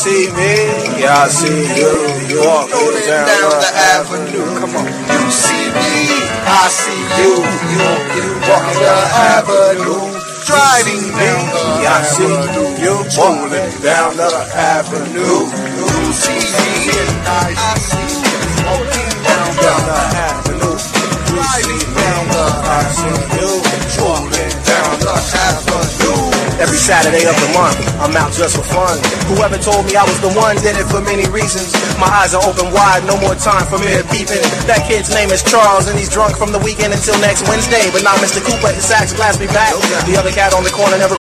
see me, I see you, walking down the avenue. Come on. You see me, I see you, walking down the avenue. Driving me, I see you, walking down the avenue. You see me and I see you, walking down the avenue. Driving down the avenue, walking down the avenue. Every Saturday of the month, I'm out just for fun. Whoever told me I was the one did it for many reasons. My eyes are open wide, no more time for mere beeping. That kid's name is Charles and he's drunk from the weekend until next Wednesday. But now Mr. Cooper at the sax blast me back. The other cat on the corner never